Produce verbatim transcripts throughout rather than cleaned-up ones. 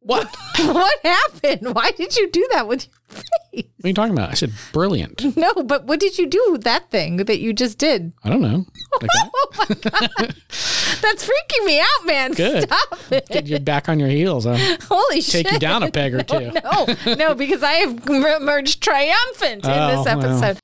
What? What happened? Why did you do that with your face? What are you talking about? I said brilliant. No, but what did you do with that thing that you just did? I don't know. Like that? Oh my God. That's freaking me out, man. Good. Stop it. Get you back on your heels. Huh? Holy Take shit. you down a peg or two. No, no, no, because I have emerged triumphant in Oh, this episode.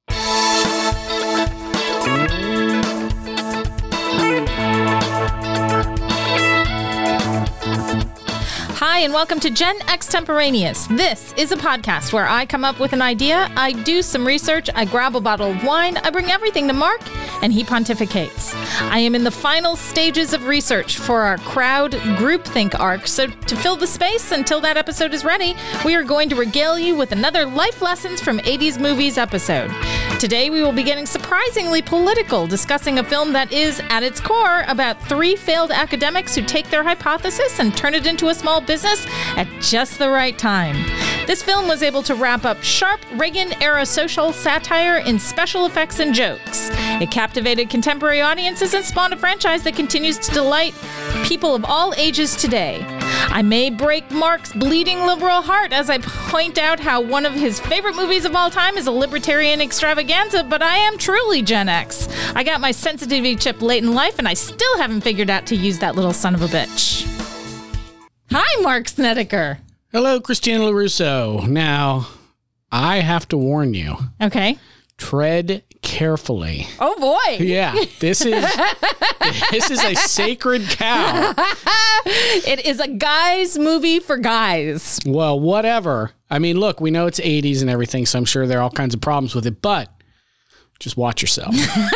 Hi, and welcome to Gen Extemporaneous. This is a podcast where I come up with an idea, I do some research, I grab a bottle of wine, I bring everything to Mark, and he pontificates. I am in the final stages of research for our crowd groupthink arc, so to fill the space until that episode is ready, we are going to regale you with another Life Lessons from eighties Movies episode. Today we will be getting surprisingly political, discussing a film that is, at its core, about three failed academics who take their hypothesis and turn it into a small business at just the right time. This film was able to wrap up sharp Reagan-era social satire in special effects and jokes. It captivated contemporary audiences and spawned a franchise that continues to delight people of all ages today. I may break Mark's bleeding liberal heart as I point out how one of his favorite movies of all time is a libertarian extravaganza, but I am truly Gen X. I got my sensitivity chip late in life, and I still haven't figured out to use that little son of a bitch. Hi, Mark Snedeker. Hello, Christina LaRusso. Now, I have to warn you. Okay. Tread carefully. Oh, boy. Yeah, this is this is a sacred cow. It is a guys movie for guys. Well, whatever. I mean, look, we know it's eighties and everything, so I'm sure there are all kinds of problems with it, but just watch yourself.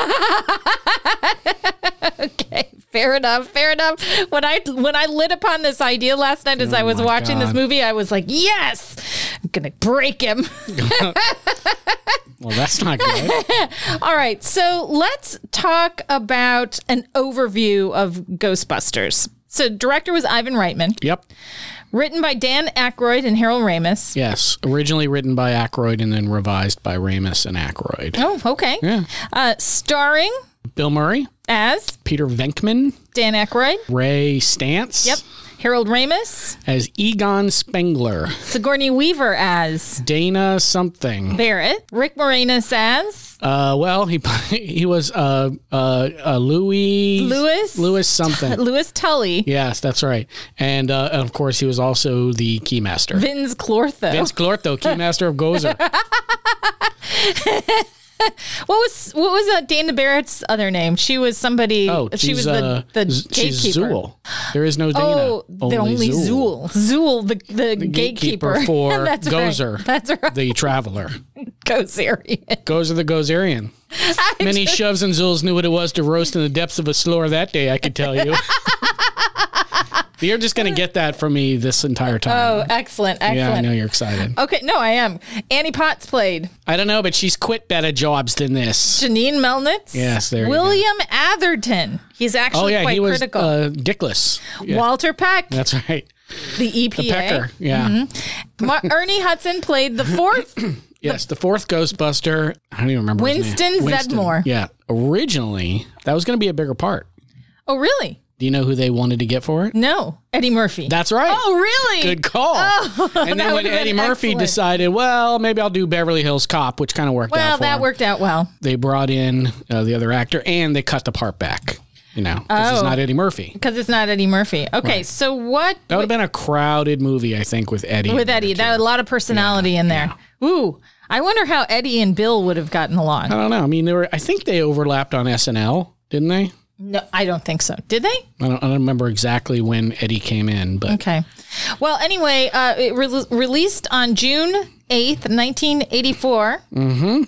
Okay, fair enough, fair enough. When I when I lit upon this idea last night as Oh I was my watching God. this movie, I was like, yes, I'm going to break him. Well, that's not good. All right, so let's talk about an overview of Ghostbusters. So director was Ivan Reitman. Yep. Written by Dan Aykroyd and Harold Ramis. Yes. Originally written by Aykroyd and then revised by Ramis and Aykroyd. Oh, okay. Yeah. Uh, starring Bill Murray, as Peter Venkman, Dan Aykroyd. Ray Stantz. Yep. Harold Ramis. As Egon Spengler. Sigourney Weaver as Dana something. Barrett. Rick Moranis as Uh, well, he he was uh uh, uh Louis Louis Louis something. Louis Tully. Yes, that's right. And uh, of course, he was also the keymaster. Vince Clortho. Vince Clortho, keymaster of Gozer. What was what was uh, Dana Barrett's other name? She was somebody. Oh, she was she's, the uh, the Z- she's gatekeeper. Zool. There is no Dana. Oh, the only Zool. Zool, the, the, The gatekeeper. gatekeeper for That's Gozer, right. That's right. the traveler. Gozerian. Gozer the Gozerian. Many shoves and Zools knew what it was to roast in the depths of a slower that day, I could tell you. You're just going to get that from me this entire time. Oh, excellent, excellent. Yeah, I know you're excited. Okay, no, I am. Annie Potts played. I don't know, but she's quit better jobs than this. Janine Melnitz. Yes, there you go. William Atherton. He's actually Oh, yeah, quite he was critical. uh, dickless. Yeah, Walter Peck, that's right. the E P The A. Pecker, yeah. Mm-hmm. Ma- Ernie Hudson played the fourth. Yes, the fourth Ghostbuster. I don't even remember his Winston name. Zedmore. Yeah, originally, that was going to be a bigger part. Oh, really? Do you know who they wanted to get for it? No, Eddie Murphy. That's right. Oh, really? Good call. Oh, and then that when would've been Eddie Murphy excellent. decided, well, maybe I'll do Beverly Hills Cop, which kind of worked Well, out for that him. worked out well. They brought in uh, the other actor, and they cut the part back, you know, because it's Oh. not Eddie Murphy. Because it's not Eddie Murphy. Okay, Right. so what That would have been a crowded movie, I think, with Eddie. with Eddie? That had a lot of personality in there. Ooh, I wonder how Eddie and Bill would have gotten along. I don't know. I mean, they were. I think they overlapped on S N L, didn't they? No, I don't think so. Did they? I don't, I don't remember exactly when Eddie came in, but Okay. Well, anyway, uh, it re- released on June eighth, nineteen eighty-four. Mm-hmm.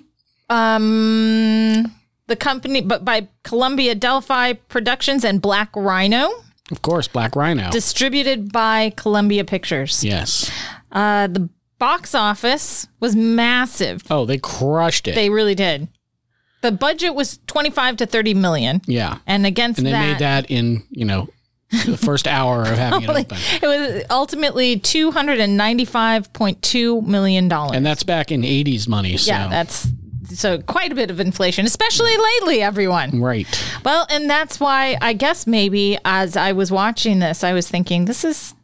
Um, the company, but by Columbia Delphi Productions and Black Rhino, of course, Black Rhino. distributed by Columbia Pictures. yes. Uh, the box office was massive. Oh, they crushed it. They really did. The budget was twenty-five to thirty million. yeah. And against And they that, made that in, you know, the first hour of having it open. it was ultimately two hundred ninety-five point two million dollars. And that's back in eighties money. So. Yeah, that's so quite a bit of inflation, especially lately, everyone. Right. Well, and that's why I guess maybe as I was watching this, I was thinking, this is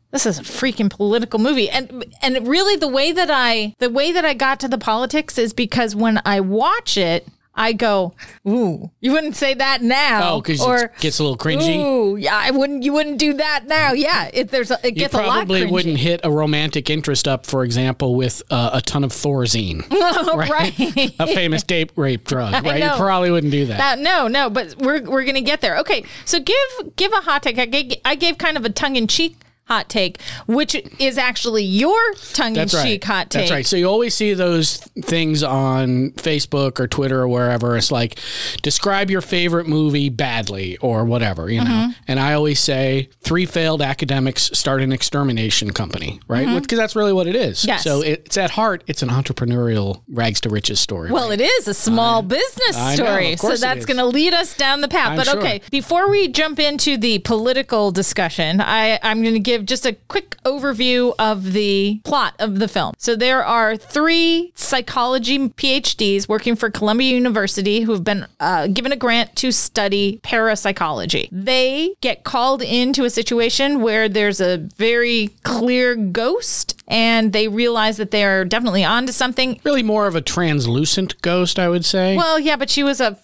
this is a freaking political movie. And and really the way that I the way that I got to the politics is because when I watch it, I go, ooh, you wouldn't say that now. Oh, because it gets a little cringy. Ooh, yeah, I wouldn't. You wouldn't do that now. Yeah, it there's a, it gets a lot cringy. You probably wouldn't hit a romantic interest up, for example, with uh, a ton of Thorazine, right? right. A famous date rape drug, right? You probably wouldn't do that. that. No, no, but we're we're gonna get there. Okay, so give give a hot take. I gave, I gave kind of a tongue in cheek hot take, which is actually your tongue-in-cheek right. hot take. That's right. So you always see those things on Facebook or Twitter or wherever. It's like, describe your favorite movie badly or whatever, you know. Mm-hmm. And I always say, three failed academics start an extermination company, right? Because mm-hmm. that's really what it is. Yes. So it's at heart, it's an entrepreneurial rags to riches story. Well, right? It is a small I, business I story. Know, of course so that's going to lead us down the path. I'm but sure. okay, before we jump into the political discussion, I, I'm going to give just a quick overview of the plot of the film. So there are three psychology P H Ds working for Columbia University who have been uh, given a grant to study parapsychology. They get called into a situation where there's a very clear ghost and they realize that they are definitely onto something. Really more of a translucent ghost, I would say. Well, yeah, but she was a...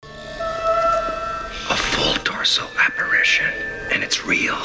A full torso apparition, and it's real.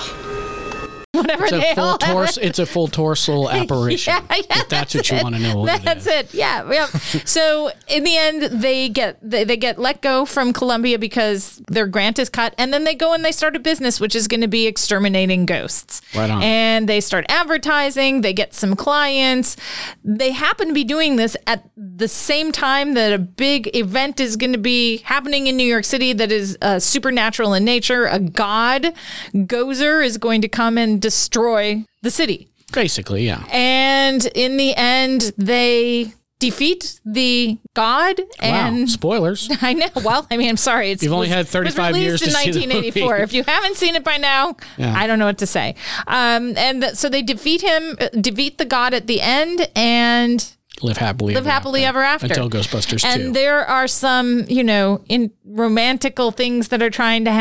Whatever it's a they full all torso. It's a full torsal apparition. yeah, yeah, if that's what you it. want to know. What that's it, it. Yeah, yeah. So in the end, they get they, they get let go from Columbia because their grant is cut, and then they go and they start a business which is going to be exterminating ghosts. Right on. And they start advertising. They get some clients. They happen to be doing this at the same time that a big event is going to be happening in New York City that is uh, supernatural in nature. A god, Gozer, is going to come and destroy the city. Basically, yeah. And in the end, they defeat the god. And wow, spoilers. I know. Well, I mean, I'm sorry. It's, You've only was, had thirty-five years to see the movie. nineteen eighty-four. If you haven't seen it by now, yeah. I don't know what to say. Um, and th- so they defeat him, uh, defeat the god at the end, and... Live happily, live ever happily after, ever after until Ghostbusters and two. And there are some, you know, in romantical things that are trying to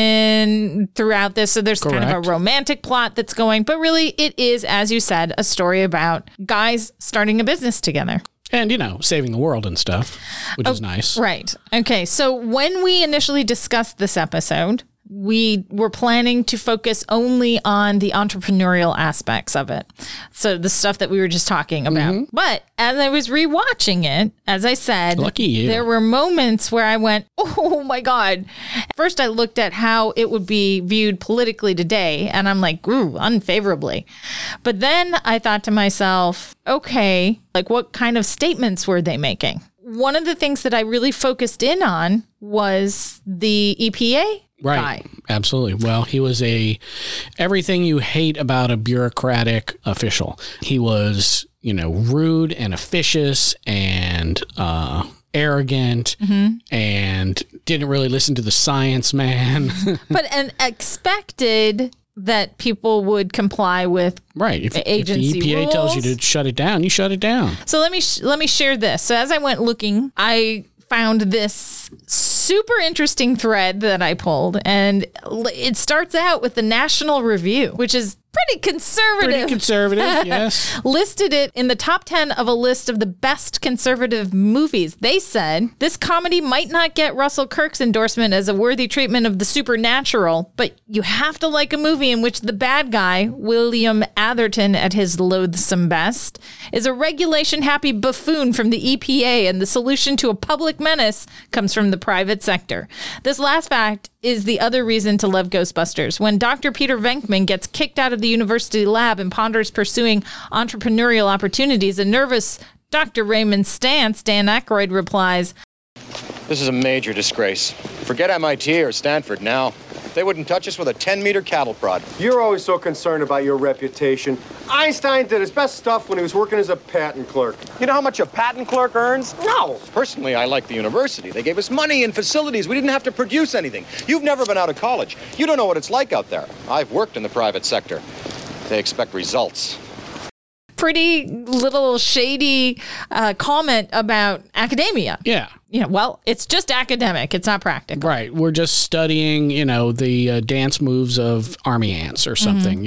happen throughout this. So there's Correct. kind of a romantic plot that's going, but really it is, as you said, a story about guys starting a business together. And, you know, saving the world and stuff, which oh, is nice. Right. Okay. So when we initially discussed this episode, we were planning to focus only on the entrepreneurial aspects of it. So the stuff that we were just talking about. Mm-hmm. But as I was rewatching it, as I said, lucky you. There were moments where I went, oh my God. First, I looked at how it would be viewed politically today, and I'm like, ooh, unfavorably. But then I thought to myself, okay, like what kind of statements were they making? One of the things that I really focused in on was the E P A. Right. Guy. Absolutely. Well, he was a everything you hate about a bureaucratic official. He was, you know, rude and officious and uh, arrogant mm-hmm. and didn't really listen to the science man. But and expected that people would comply with right. If, agency if the E P A rules. tells you to shut it down, you shut it down. So let me sh- let me share this. So as I went looking, I found this super interesting thread that I pulled, and it starts out with the National Review, which is pretty conservative. Pretty conservative, yes. Listed it in the top ten of a list of the best conservative movies. They said, this comedy might not get Russell Kirk's endorsement as a worthy treatment of the supernatural, but you have to like a movie in which the bad guy, William Atherton at his loathsome best, is a regulation-happy buffoon from the E P A, and the solution to a public menace comes from the private sector. This last fact is the other reason to love Ghostbusters. When Doctor Peter Venkman gets kicked out of the university lab and ponders pursuing entrepreneurial opportunities, a nervous Doctor Raymond Stantz, Dan Aykroyd, replies, "This is a major disgrace. Forget M I T or Stanford now. They wouldn't touch us with a ten-meter cattle prod." You're always so concerned about your reputation. Einstein did his best stuff when he was working as a patent clerk. You know how much a patent clerk earns? No. Personally, I like the university. They gave us money and facilities. We didn't have to produce anything. You've never been out of college. You don't know what it's like out there. I've worked in the private sector. They expect results. Pretty little shady uh, comment about academia. Yeah. You know, well, it's just academic. It's not practical. Right. We're just studying, you know, the uh, dance moves of army ants or something, mm-hmm. you know.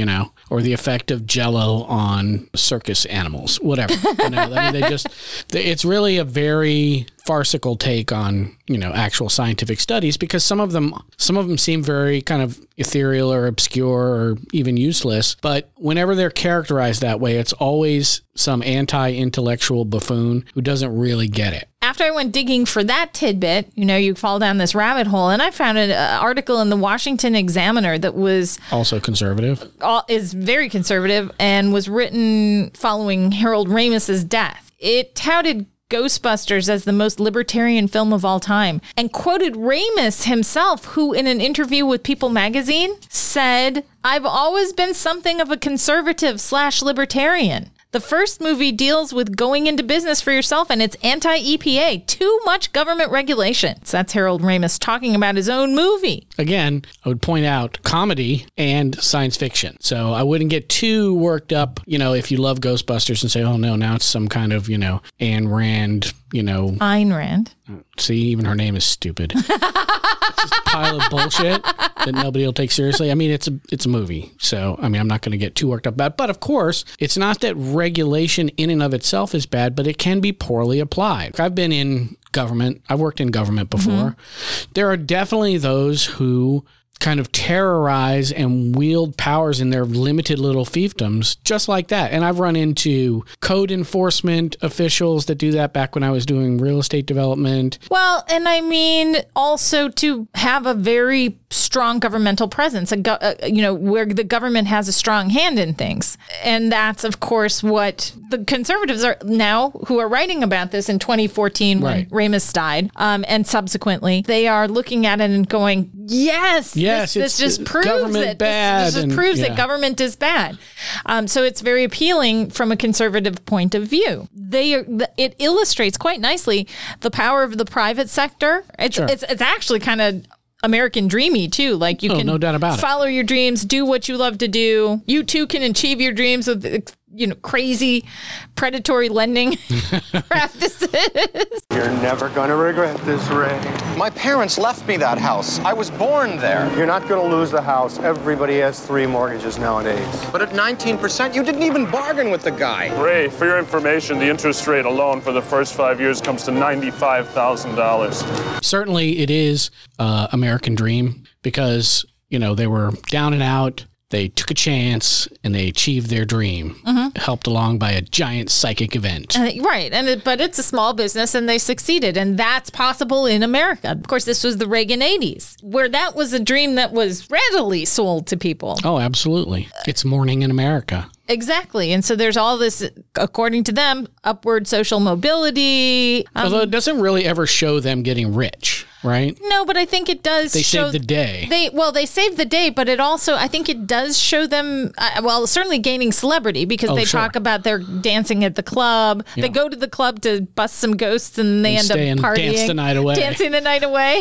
or the effect of Jell-O on circus animals, whatever. You know, I mean, they just, it's really a very farcical take on, you know, actual scientific studies, because some of them, some of them seem very kind of ethereal or obscure or even useless. But whenever they're characterized that way, it's always some anti-intellectual buffoon who doesn't really get it. After I went digging for that tidbit, you know, you fall down this rabbit hole, and I found an article in the Washington Examiner that was also conservative, all, is very conservative, and was written following Harold Ramis's death. It touted Ghostbusters as the most libertarian film of all time, and quoted Ramis himself, who in an interview with People magazine said, "I've always been something of a conservative slash libertarian. The first movie deals with going into business for yourself, and it's anti-E P A. Too much government regulation." So that's Harold Ramis talking about his own movie. Again, I would point out comedy and science fiction. So I wouldn't get too worked up, you know, if you love Ghostbusters and say, oh, no, now it's some kind of, you know, Ayn Rand, you know. Ayn Rand. See, even her name is stupid. It's just a pile of bullshit that nobody will take seriously. I mean, it's a it's a movie. So, I mean, I'm not going to get too worked up about it. But, of course, it's not that regulation in and of itself is bad, but it can be poorly applied. I've been in government. I've worked in government before. Mm-hmm. There are definitely those who kind of terrorize and wield powers in their limited little fiefdoms just like that. And I've run into code enforcement officials that do that back when I was doing real estate development. Well, and I mean also to have a very strong governmental presence, a go- uh, you know, where the government has a strong hand in things. And that's, of course, what the conservatives are now, who are writing about this in twenty fourteen when right. Ramis died, um, and subsequently, they are looking at it and going, yes, yes this, this just proves government it. Bad this, this just and, proves yeah. that government is bad. Um, so it's very appealing from a conservative point of view. They are, it illustrates quite nicely the power of the private sector. It's Sure. it's, it's actually kind of American dreamy too. Like you oh, can no doubt about follow it. your dreams, do what you love to do. You too can achieve your dreams with, you know, crazy predatory lending practices. You're never going to regret this, Ray. My parents left me that house. I was born there. You're not going to lose the house. Everybody has three mortgages nowadays. But at nineteen percent, you didn't even bargain with the guy. Ray, for your information, the interest rate alone for the first five years comes to ninety-five thousand dollars. Certainly it is uh, American dream because, you know, they were down and out. They took a chance and they achieved their dream, mm-hmm. helped along by a giant psychic event. Uh, right. And it, but it's a small business and they succeeded. And that's possible in America. Of course, this was the Reagan eighties, where that was a dream that was readily sold to people. Oh, absolutely. It's morning in America. Exactly. And so there's all this, according to them, upward social mobility. Um, Although it doesn't really ever show them getting rich, right? No, but I think it does They show... saved the day. They Well, they saved the day, but it also, I think it does show them, uh, well, certainly gaining celebrity because Oh, they sure. talk about their dancing at the club. Yeah. They go to the club to bust some ghosts and they And end up stay and partying. dance the night away. Dancing the night away.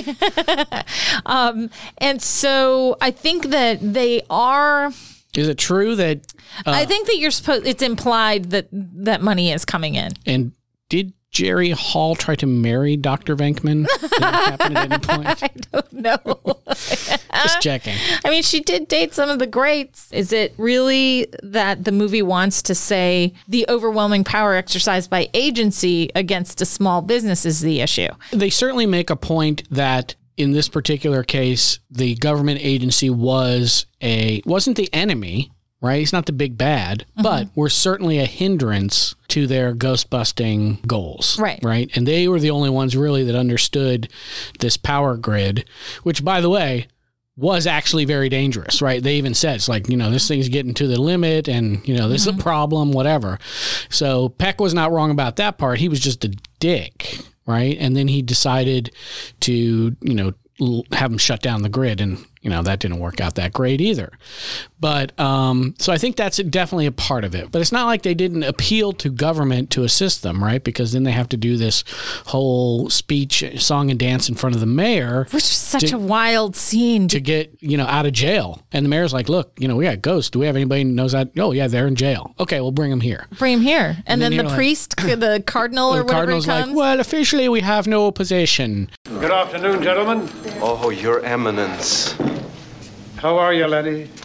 um, and so I think that they are... Is it true that... Uh, I think that you're supposed. It's implied that that money is coming in. And did Jerry Hall try to marry Doctor Venkman? Did that happen at any point? I don't know. Just checking. I mean, she did date some of the greats. Is it really that the movie wants to say the overwhelming power exercised by agency against a small business is the issue? They certainly make a point that in this particular case, the government agency was a wasn't the enemy. Right? He's not the big bad, mm-hmm. but we're certainly a hindrance to their ghost busting goals. Right. Right. And they were the only ones really that understood this power grid, which, by the way, was actually very dangerous. Right. They even said, it's like, you know, this thing's getting to the limit and, you know, this mm-hmm. is a problem, whatever. So Peck was not wrong about that part. He was just a dick. Right. And then he decided to, you know, have them shut down the grid. And, you know, that didn't work out that great either. But um, so I think that's definitely a part of it. But it's not like they didn't appeal to government to assist them, right? Because then they have to do this whole speech, song and dance in front of the mayor. Which is such to, a wild scene. To get, you know, out of jail. And the mayor's like, look, you know, we got ghosts. Do we have anybody who knows that? Oh, yeah, they're in jail. Okay, we'll bring them here. Bring them here. And, and then, then the like, priest, the cardinal or the whatever cardinal's he comes. like, well, officially we have no opposition. Good afternoon, gentlemen. Oh, Your Eminence. How are you, Lenny?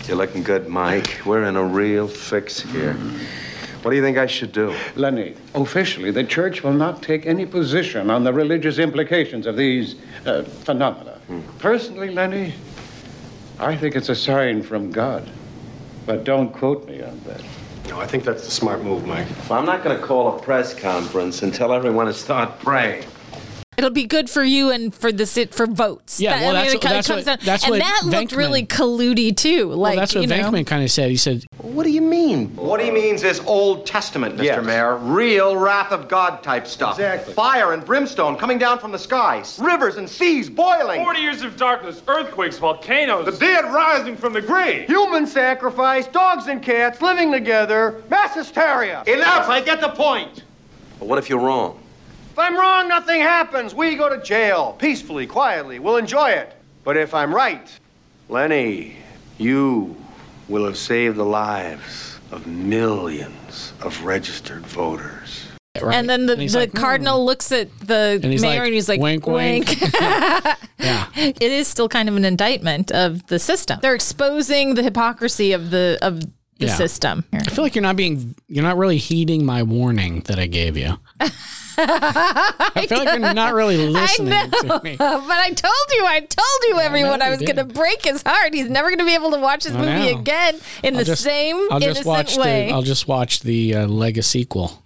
You're looking good, Mike. We're in a real fix here. What do you think I should do? Lenny, officially, the church will not take any position on the religious implications of these uh, phenomena. Hmm. Personally, Lenny, I think it's a sign from God. But don't quote me on that. No, I think that's the smart move, Mike. Well, I'm not going to call a press conference and tell everyone to start praying. It'll be good for you and for the sit for votes. Yeah, that, well, I mean, that's, it kind that's of comes what, down, that's and what that looked Venkman, really colludey too. Like, well, that's what you know. Venkman kind of said. He said, What do you mean? What he means is Old Testament, Mister Yes. Mayor. Real wrath of God type stuff. Exactly. Fire and brimstone coming down from the skies. Rivers and seas boiling. Forty years of darkness, earthquakes, volcanoes. The dead rising from the grave. Human sacrifice, dogs and cats living together, mass hysteria. Enough, I get the point. But what if you're wrong? If I'm wrong, nothing happens. We go to jail, peacefully, quietly. We'll enjoy it. But if I'm right, Lenny, you will have saved the lives of millions of registered voters. right. And then the, and he's the like, cardinal "Hmm." looks at the And he's mayor like, and he's like, "Wink, wink." Yeah. It is still kind of an indictment of the system. They're exposing the hypocrisy of the of the Yeah. system. I feel like you're not being, you're not really heeding my warning that I gave you. I feel like you're not really listening I know, to me. but I told you, I told you, everyone, know I you was did. going to break his heart. He's never going to be able to watch this I movie know. again in I'll the just- same I'll just innocent watch way. The, I'll just watch the uh, Lega sequel.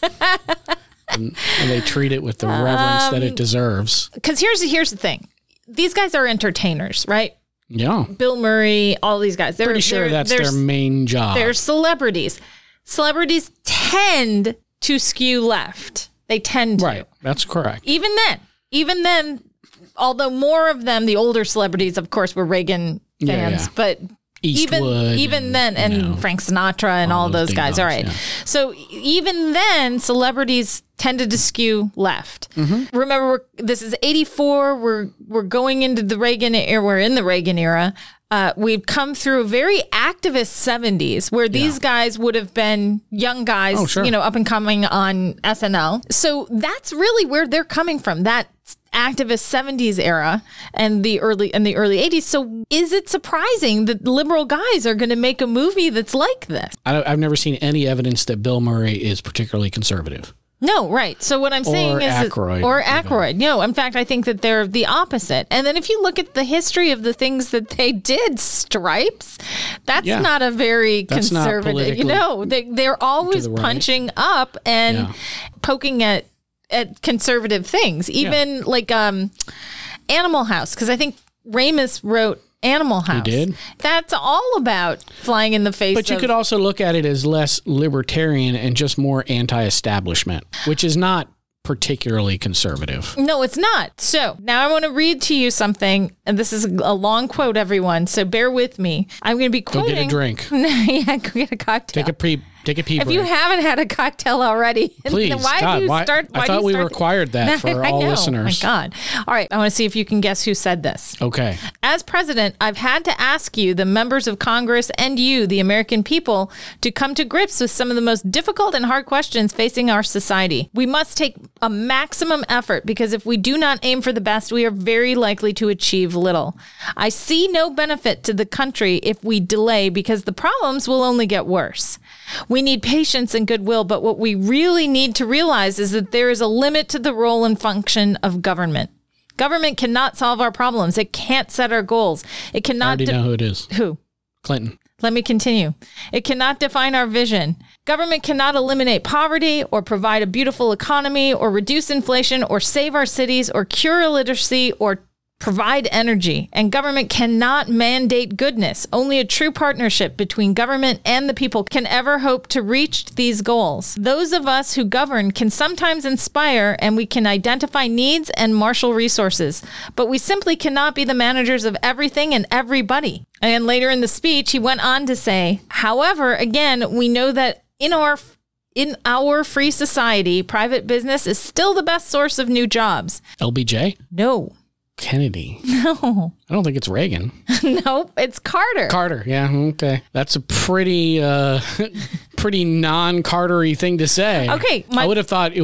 and, and they treat it with the reverence that Um, it deserves. Because here's here's the thing: these guys are entertainers, right? Yeah. Bill Murray, all these guys. They're Pretty sure they're, that's they're, their main job. They're celebrities. Celebrities tend to skew left. They tend to. Right. That's correct. Even then, even then, although more of them, the older celebrities, of course, were Reagan Yeah, fans, yeah. but even Eastwood even and, then, and you know, Frank Sinatra and all, all those those guys. All ding-dongs, right. yeah. So even then, celebrities tended to skew left. Mm-hmm. Remember, we're, this is eighty-four. We're we're going into the Reagan era. We're in the Reagan era. Uh, we've come through a very activist seventies where these Yeah. guys would have been young guys, Oh, sure. you know, up and coming on S N L. So that's really where they're coming from, that activist seventies era and the early and the early eighties. So is it surprising that liberal guys are going to make a movie that's like this? I don't, I've never seen any evidence that Bill Murray is particularly conservative. No, right. So what I'm saying Or is, that- Aykroyd, or even. Aykroyd. No, in fact, I think that they're the opposite. And then if you look at the history of the things that they did, Stripes, that's Yeah. not a very That's not conservative. You politically know, they they're always the right. punching up and Yeah. poking at at conservative things. Even like um, Animal House, because I think Ramis wrote Animal House. did? That's all about flying in the face. But you of, could also look at it as less libertarian and just more anti-establishment, which is not particularly conservative. No, it's not. So now I want to read to you something, and this is a long quote, everyone. So bear with me. I'm going to be Go quoting. get a drink. Yeah, go get a cocktail. Take a pre. Take a pee if break. you haven't had a cocktail already, Please, then why God, do you why- start? I why do thought you we start- required that for I all know. listeners. Oh my God! All right, I want to see if you can guess who said this. Okay. As president, I've had to ask you, the members of Congress, and you, the American people, to come to grips with some of the most difficult and hard questions facing our society. We must take a maximum effort because if we do not aim for the best, we are very likely to achieve little. I see no benefit to the country if we delay because the problems will only get worse. We need patience and goodwill, but what we really need to realize is that there is a limit to the role and function of government. Government cannot solve our problems. It can't set our goals. It I cannot. already de- know who it is. Who? Clinton. Let me continue. It cannot define our vision. Government cannot eliminate poverty or provide a beautiful economy or reduce inflation or save our cities or cure illiteracy or provide energy. And government cannot mandate goodness. Only a true partnership between government and the people can ever hope to reach these goals. Those of us who govern can sometimes inspire and we can identify needs and marshal resources, but we simply cannot be the managers of everything and everybody. And later in the speech, he went on to say, however, again, we know that in our in our free society, private business is still the best source of new jobs. L B J? No. Kennedy. No. I don't think it's Reagan. Nope, it's Carter. Carter. Yeah. Okay. That's a pretty, uh, pretty non-Cartery thing to say. Okay, my- I would have thought it was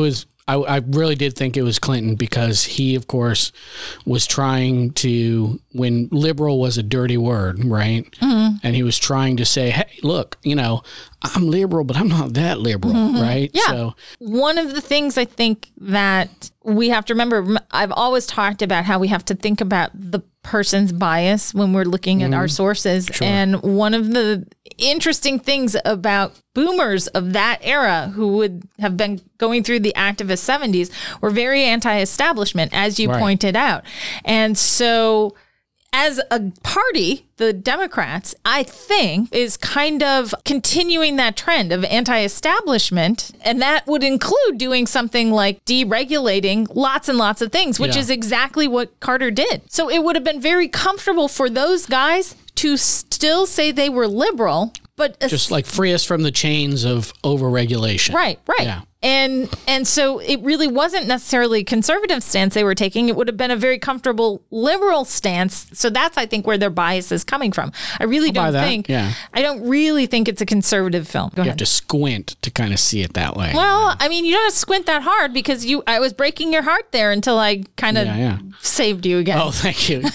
I, I really did think it was Clinton because he, of course, was trying to, when liberal was a dirty word, right? Mm-hmm. And he was trying to say, hey, look, you know, I'm liberal, but I'm not that liberal, mm-hmm. right? Yeah. So, one of the things I think that we have to remember, I've always talked about how we have to think about the person's bias when we're looking at mm-hmm. our sources. Sure. And one of the interesting things about boomers of that era who would have been going through the activist seventies were very anti-establishment, as you right. pointed out. And so as a party, the Democrats, I think, is kind of continuing that trend of anti-establishment. And that would include doing something like deregulating lots and lots of things, which yeah. is exactly what Carter did. So it would have been very comfortable for those guys to still say they were liberal, but just like free us from the chains of overregulation. Right, right. Yeah. And and so it really wasn't necessarily a conservative stance they were taking. It would have been a very comfortable liberal stance. So that's, I think, where their bias is coming from. I really I'll buy don't that. think, Yeah. I don't really think it's a conservative film. Go You ahead. have to squint to kind of see it that way. Well, I mean, you don't have to squint that hard because you. I was breaking your heart there until I kind of Yeah, yeah. saved you again. Oh, thank you.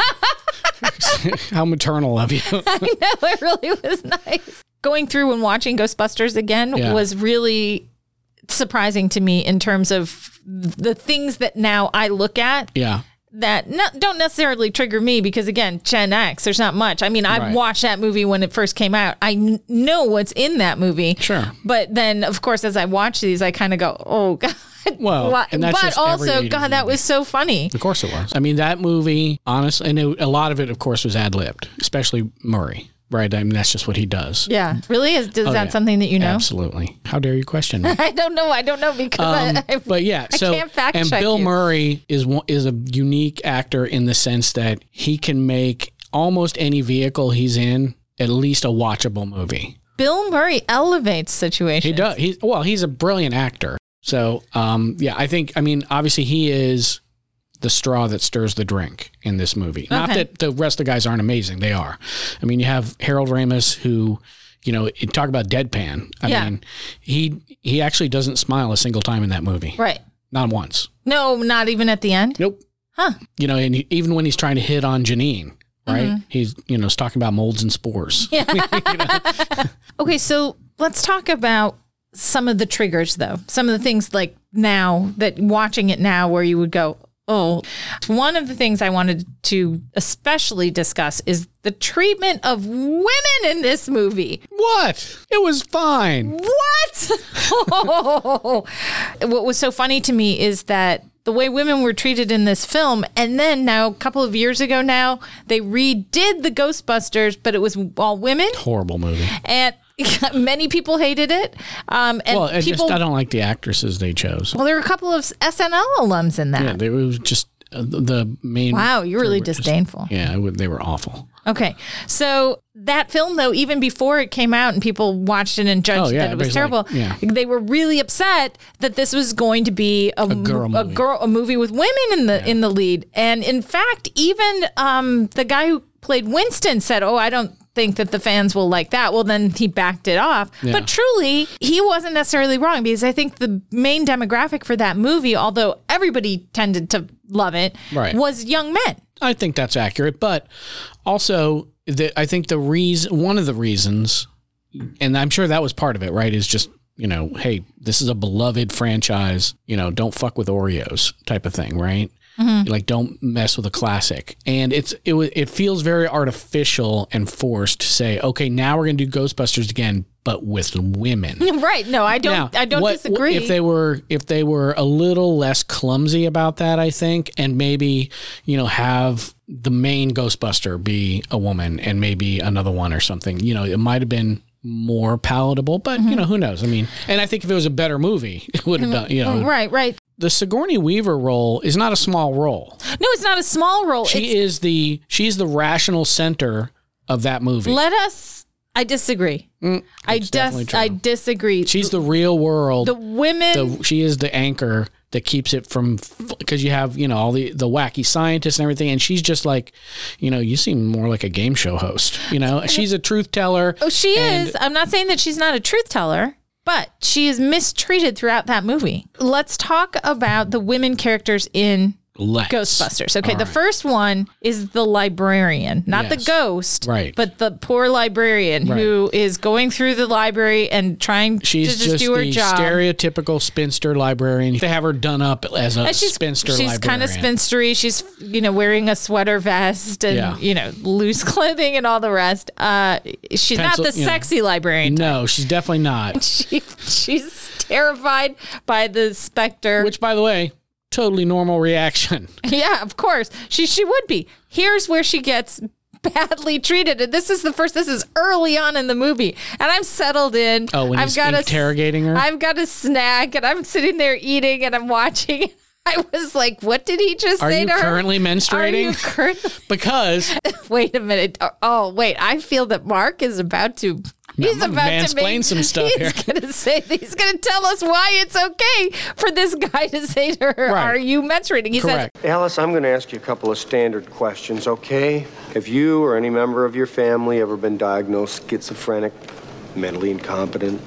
How maternal of you. I know, it really was nice. Going through and watching Ghostbusters again Yeah. was really surprising to me in terms of the things that now I look at Yeah. that not, don't necessarily trigger me because, again, Gen X, there's not much. I mean, I've Right. watched that movie when it first came out. I kn- know what's in that movie. Sure. But then, of course, as I watch these, I kind of go, oh, God. Well, Why- and that's but just every also, eighties God, that movie. was so funny. Of course it was. I mean, that movie, honestly, and it, a lot of it, of course, was ad-libbed, especially Murray, right? I mean, that's just what he does. Yeah. Really? Is, is Oh, that yeah. something that you know? Absolutely. How dare you question me? I don't know. I don't know because Um, I, I, but yeah, I so can't fact and check Bill you. Murray is one, is a unique actor in the sense that he can make almost any vehicle he's in at least a watchable movie. Bill Murray elevates situations. He does. He well, he's a brilliant actor. So um, yeah, I think I mean obviously he is the straw that stirs the drink in this movie. Not Okay. that the rest of the guys aren't amazing; they are. I mean, you have Harold Ramis, who, you know, you talk about deadpan. I Yeah. mean, he he actually doesn't smile a single time in that movie. Right. Not once. No, not even at the end. Nope. Huh. You know, and he, even when he's trying to hit on Janine, right? Mm-hmm. He's, you know, he's talking about molds and spores. Yeah. Okay, so let's talk about some of the triggers, though. Some of the things like now that watching it now where you would go, oh, one of the things I wanted to especially discuss is the treatment of women in this movie. What? It was fine. What? Oh. What was so funny to me is that the way women were treated in this film, and then now a couple of years ago now, they redid the Ghostbusters, but it was all women. Horrible movie. And many people hated it. Um, and Well, I people, just I don't like the actresses they chose. well, there were a couple of S N L alums in that. Yeah, they were just uh, the main. Wow, you're really they were just- disdainful. yeah, it would- they were awful. Okay, so that film, though, even before it came out and people watched it and judged Oh, yeah, that it was everybody's terrible, like, yeah. they were really upset that this was going to be a, girl a movie. girl a movie with women in the in the lead. And in fact, even um, the guy who played Winston said, "Oh, I don't think that the fans will like that." Well, then he backed it off. Yeah. But truly, he wasn't necessarily wrong because I think the main demographic for that movie, although everybody tended to love it, Right. was young men. I think that's accurate, but also the, I think the reason, one of the reasons, and I'm sure that was part of it, right, is just, you know, hey, this is a beloved franchise, you know, don't fuck with Oreos type of thing, right? Mm-hmm. Like, don't mess with a classic. And it's it wa- it feels very artificial and forced to say, okay, now we're going to do Ghostbusters again, but with women. Right. No, I don't Now, I don't what- disagree. If they were if they were a little less clumsy about that, I think, and maybe, you know, have the main Ghostbuster be a woman and maybe another one or something, you know, it might have been more palatable, but you know, who knows? I mean, and I think if it was a better movie, it would have done, you know. Right, right. The Sigourney Weaver role is not a small role. No, it's not a small role. She It's, is the she's the rational center of that movie. let us. I disagree. Mm, I it's definitely dis. true. I disagree. She's the real world. the women. the, she is the anchor that keeps it from, because you have, you know, all the, the wacky scientists and everything. And she's just like, you know, you seem more like a game show host, you know, she's a truth teller. oh, she and- is. I'm not saying that she's not a truth teller, But she is mistreated throughout that movie. Let's talk about the women characters in Let's. Ghostbusters. Okay, All the right. first one is the librarian, not Yes. the ghost, Right. but the poor librarian Right. who is going through the library and trying She's to just, just do her the job. stereotypical spinster librarian. They have her done up as a And she's spinster she's librarian. kind of spinstery. She's, you know, wearing a sweater vest and, Yeah. you know, loose clothing and all the rest. Uh, she's Pencil- not the you know. sexy librarian. No, she's definitely not. She, she's terrified by the specter. Which, by the way, totally normal reaction. Yeah, of course. She she would be. Here's where she gets badly treated. And this is the first, this is early on in the movie. And I'm settled in. Oh, when he's interrogating her? I've got a snack and I'm sitting there eating and I'm watching. I was like, what did he just Are say you to her? currently Are menstruating? you currently? Because Wait a minute. Oh, wait. I feel that Mark is about to. He's I'm about to mansplain make, some stuff he's here. Gonna say, he's going to tell us why it's okay for this guy to say to her, Right. are you menstruating? He correct. Alice, I'm going to ask you a couple of standard questions, okay? Have you or any member of your family ever been diagnosed schizophrenic, mentally incompetent?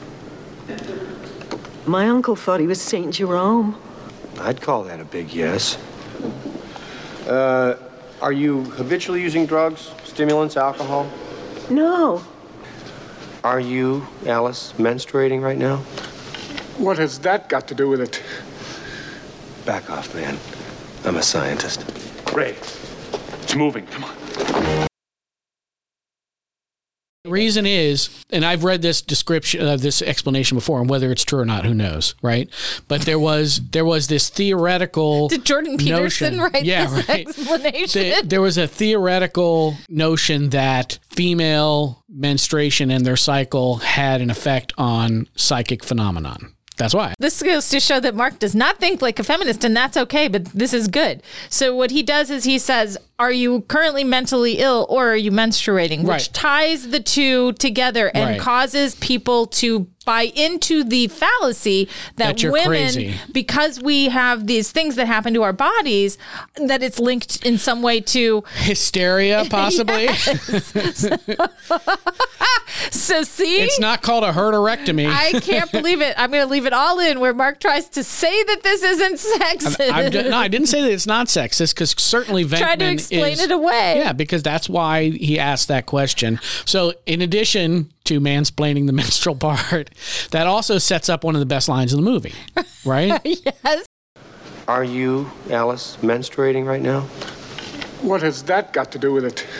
My uncle thought he was Saint Jerome. I'd call that a big yes. Uh, are you habitually using drugs, stimulants, alcohol? No. Are you, Alice, menstruating right now? What has that got to do with it? Back off, man. I'm a scientist. Ray, it's moving. Come on. The reason is, and I've read this description, uh, this explanation before, and whether it's true or not, who knows, right? But there was there was this theoretical Did Jordan Peterson notion, write yeah, this right. explanation? The- there was a theoretical notion that female menstruation and their cycle had an effect on psychic phenomenon. That's why. This goes to show that Mark does not think like a feminist, and that's okay, but this is good. So what he does is he says, are you currently mentally ill or are you menstruating? Which Right. ties the two together and Right. causes people to buy into the fallacy that, That you're women, crazy. because we have these things that happen to our bodies, that it's linked in some way to. Hysteria, possibly. So see? It's not called a herderectomy. I can't believe it. I'm going to leave it all in where Mark tries to say that this isn't sexist. I'm d- no, I didn't say that it's not sexist, because certainly Venkman Try to explain is, it away. Yeah, because that's why he asked that question. So in addition to mansplaining the menstrual part, that also sets up one of the best lines of the movie, right? Yes. Are you, Alice, menstruating right now? What has that got to do with it?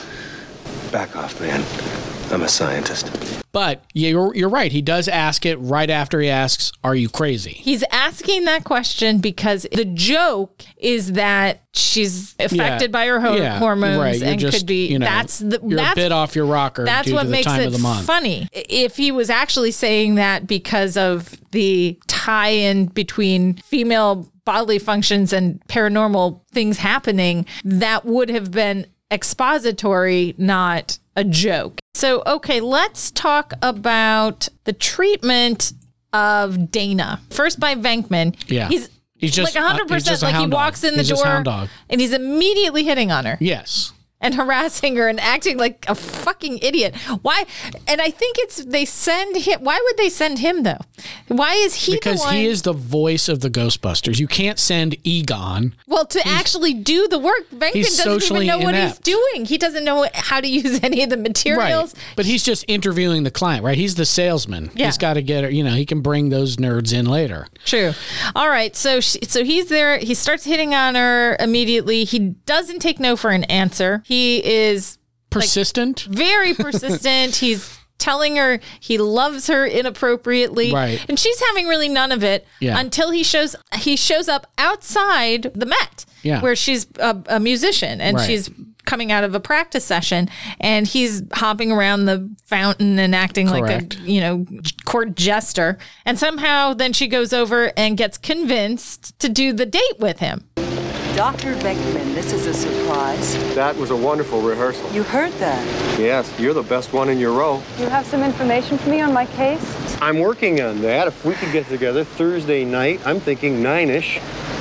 Back off, man. I'm a scientist. But you're, you're right. He does ask it right after he asks, are you crazy? He's asking that question because the joke is that she's affected Yeah. by her ho- Yeah, hormones right. You're and just, could be. you know, that's the. you're that's a bit off your rocker That's due what to the makes time it of the month. funny. If he was actually saying that because of the tie-in between female bodily functions and paranormal things happening, that would have been expository, not a joke. So, okay, let's talk about the treatment of Dana. First by Venkman. Yeah. He's, He's just- like uh, one hundred he's percent just a like he hound dog. walks in the He's just door hound dog. and he's immediately hitting on her. Yes. And harassing her and acting like a fucking idiot. Why? And I think it's they send him. Why would they send him though? Why is he Because the one? he is the voice of the Ghostbusters. You can't send Egon. well, to actually do the work, Venkman he's doesn't even socially know what he's inept. doing. He doesn't know how to use any of the materials. Right. But he's just interviewing the client, right? He's the salesman. Yeah. He's got to get, you know, he can bring those nerds in later. True. All right. So she, so he's there. He starts hitting on her immediately. He doesn't take no for an answer. He is Persistent. very persistent. He's telling her he loves her inappropriately, Right. and she's having really none of it Yeah. until he shows he shows up outside the Met, Yeah. where she's a, a musician and Right. she's coming out of a practice session, and he's hopping around the fountain and acting Correct. like a you know court jester, and somehow then she goes over and gets convinced to do the date with him. Doctor Venkman, this is a surprise. That was a wonderful rehearsal. You heard that. Yes, you're the best one in your row. You have some information for me on my case? I'm working on that. If we could get together Thursday night, I'm thinking nine-ish.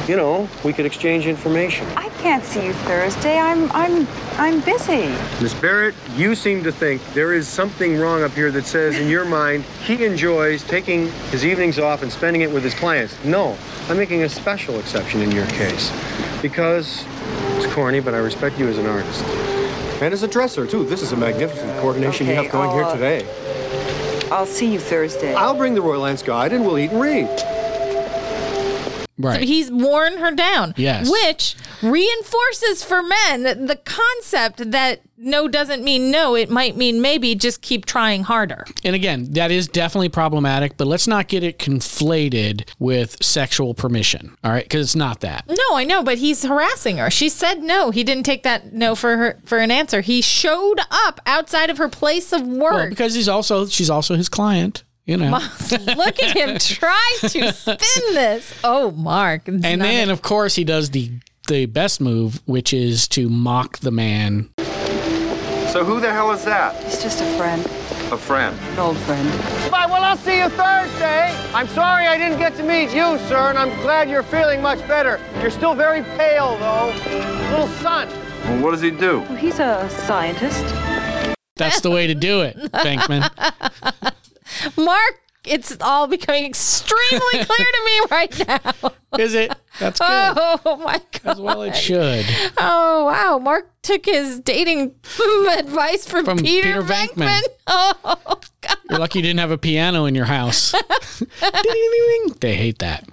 you know, we could exchange information. I can't see you Thursday. I'm I'm I'm busy. Miss Barrett, you seem to think there is something wrong up here that says, in your mind, he enjoys taking his evenings off and spending it with his clients. No, I'm making a special exception in your case. Because it's corny, but I respect you as an artist. And as a dresser, too. This is a magnificent coordination Okay, you have going I'll, here uh, today. I'll see you Thursday. I'll bring the Royal Lance Guide and we'll eat and read. Right. So he's worn her down. Yes. Which reinforces for men the, the concept that no doesn't mean no. It might mean maybe. Just keep trying harder. And again, that is definitely problematic, but let's not get it conflated with sexual permission. All right. Because it's not that. No, I know, but he's harassing her. She said no. He didn't take that no for her for an answer. He showed up outside of her place of work. Well, because he's also she's also his client. You know. Look at him try to spin this. Oh, Mark. It's And not then, a- of course, he does the the best move, which is to mock the man. So who the hell is that? He's just a friend, A friend. an old friend. Bye, well, I'll see you Thursday. I'm sorry I didn't get to meet you, sir, and I'm glad you're feeling much better. You're still very pale, though. Little son. Well, what does he do? Well, he's a scientist. That's the way to do it, Bankman. Mark, it's all becoming extremely clear to me right now. Is it? That's good. Oh, my God. As well it should. Oh, wow. Mark took his dating advice from, From Peter, Peter Venkman. Venkman. Oh, God. You're lucky you didn't have a piano in your house. Ding, ding, ding, ding. They hate that.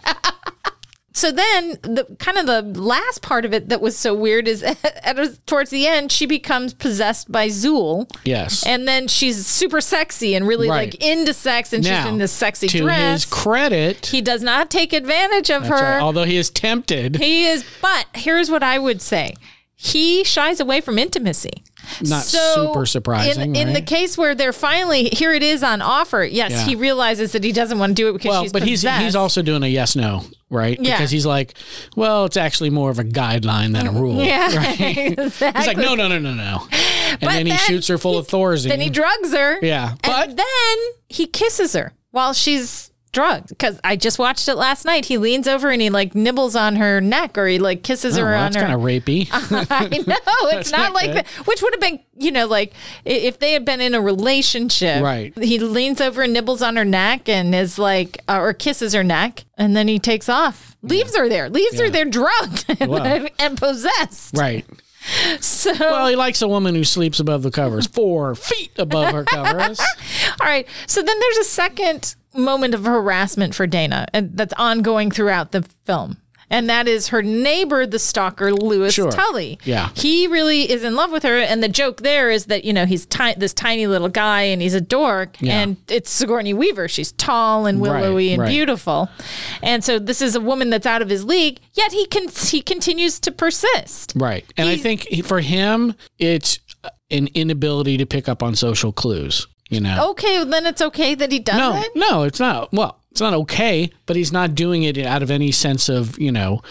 So then, the kind of the last part of it that was so weird is at, towards the end, she becomes possessed by Zool. Yes. And then she's super sexy and really Right. like into sex, and Now, she's in this sexy to dress. his credit, He does not take advantage of that's her. right, although he is tempted, He is, but here's what I would say. He shies away from intimacy. not So, super surprising. In, in the right? case where they're finally, here it is on offer. Yes, Yeah. he realizes that he doesn't want to do it because well, she's but he's possessed. he's also doing a yes no, right? Yeah. Because he's like, well, it's actually more of a guideline than a rule. Yeah, right? exactly. He's like, no, no, no, no, no. And But then he shoots her full of Thorazine. Then he drugs her. Yeah, but And then he kisses her while she's drugged. Because I just watched it last night. He leans over and he like nibbles on her neck, or he like kisses oh, her well, on that's her. kind of rapey. I know it's That's not, not like good. that, which would have been, you know, like i- if they had been in a relationship. Right. He leans over and nibbles on her neck and is like, uh, or kisses her neck, and then he takes off, leaves her there, leaves her Yeah. there drugged and, Wow. and possessed. Right. So, Well, he likes a woman who sleeps above the covers, four feet above her covers. all right. So then there's a second moment of harassment for Dana, and that's ongoing throughout the film. And that is her neighbor, the stalker, Louis Sure. Tully. Yeah. He really is in love with her. And the joke there is that, you know, he's ti- this tiny little guy and he's a dork. Yeah. And it's Sigourney Weaver. She's tall and willowy Right, and right. beautiful. And so this is a woman that's out of his league, yet he can he continues to persist. Right. And I He's- think he- for him, it's an inability to pick up on social clues, you know? Okay, then it's okay that he does no, it? no, it's not. Well, it's not okay, but he's not doing it out of any sense of, you know,